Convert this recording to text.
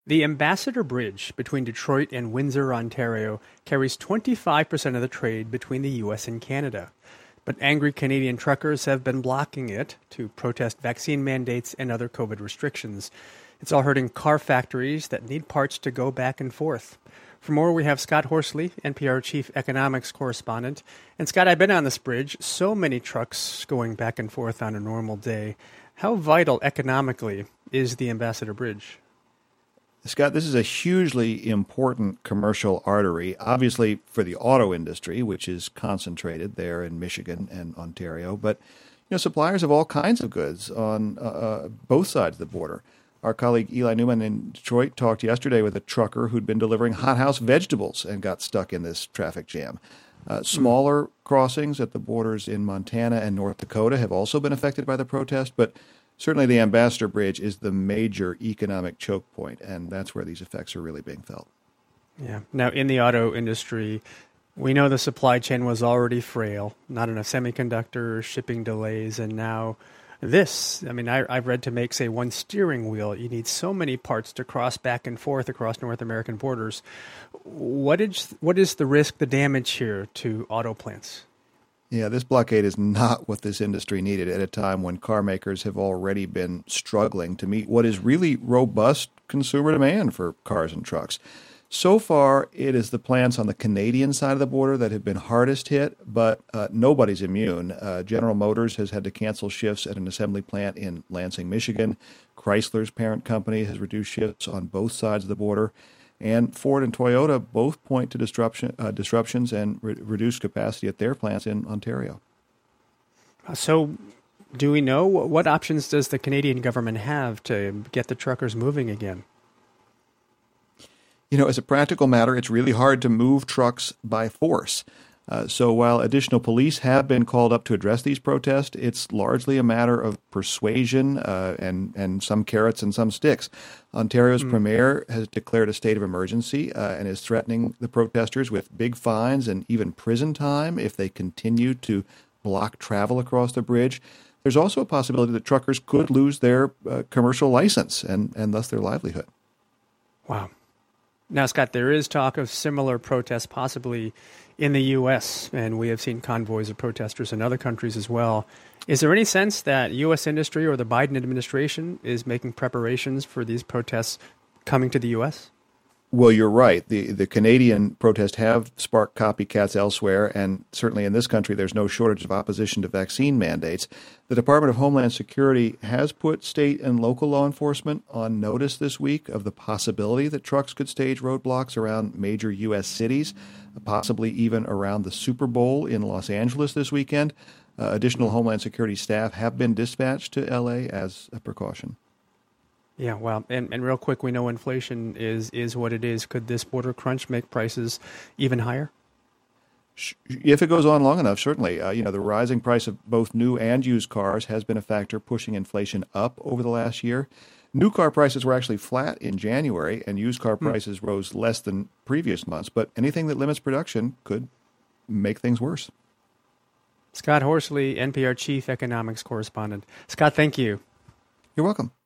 The Ambassador Bridge between Detroit and Windsor, Ontario, carries 25% of the trade between the U.S. and Canada. But angry Canadian truckers have been blocking it to protest vaccine mandates and other COVID restrictions. It's all hurting car factories that need parts to go back and forth. For more, we have Scott Horsley, NPR Chief Economics Correspondent. And Scott, I've been on this bridge. So many trucks going back and forth on a normal day. How vital economically is the Ambassador Bridge? Scott, this is a hugely important commercial artery, obviously for the auto industry, which is concentrated there in Michigan and Ontario, but suppliers of all kinds of goods on both sides of the border. Our colleague Eli Newman in Detroit talked yesterday with a trucker who'd been delivering hothouse vegetables and got stuck in this traffic jam. Smaller crossings at the borders in Montana and North Dakota have also been affected by the protest, but certainly the Ambassador Bridge is the major economic choke point, and that's where these effects are really being felt. Yeah. Now, in the auto industry, we know the supply chain was already frail, not enough semiconductors, shipping delays, and now this. I mean, I've read to make, say, one steering wheel, you need so many parts to cross back and forth across North American borders. What is the risk, the damage here to auto plants? Yeah, this blockade is not what this industry needed at a time when car makers have already been struggling to meet what is really robust consumer demand for cars and trucks. So far, it is the plants on the Canadian side of the border that have been hardest hit, but nobody's immune. General Motors has had to cancel shifts at an assembly plant in Lansing, Michigan. Chrysler's parent company has reduced shifts on both sides of the border. And Ford and Toyota both point to disruptions and reduced capacity at their plants in Ontario. So do we know what options does the Canadian government have to get the truckers moving again? As a practical matter, it's really hard to move trucks by force. So while additional police have been called up to address these protests, it's largely a matter of persuasion and some carrots and some sticks. Ontario's premier has declared a state of emergency and is threatening the protesters with big fines and even prison time if they continue to block travel across the bridge. There's also a possibility that truckers could lose their commercial license and thus their livelihood. Wow. Now, Scott, there is talk of similar protests possibly in the U.S., and we have seen convoys of protesters in other countries as well. Is there any sense that U.S. industry or the Biden administration is making preparations for these protests coming to the U.S.? Well, you're right. The Canadian protests have sparked copycats elsewhere, and certainly in this country there's no shortage of opposition to vaccine mandates. The Department of Homeland Security has put state and local law enforcement on notice this week of the possibility that trucks could stage roadblocks around major U.S. cities, possibly even around the Super Bowl in Los Angeles this weekend. Additional Homeland Security staff have been dispatched to L.A. as a precaution. Yeah, well, and real quick, we know inflation is what it is. Could this border crunch make prices even higher? If it goes on long enough, certainly. The rising price of both new and used cars has been a factor pushing inflation up over the last year. New car prices were actually flat in January, and used car prices rose less than previous months. But anything that limits production could make things worse. Scott Horsley, NPR Chief Economics Correspondent. Scott, thank you. You're welcome.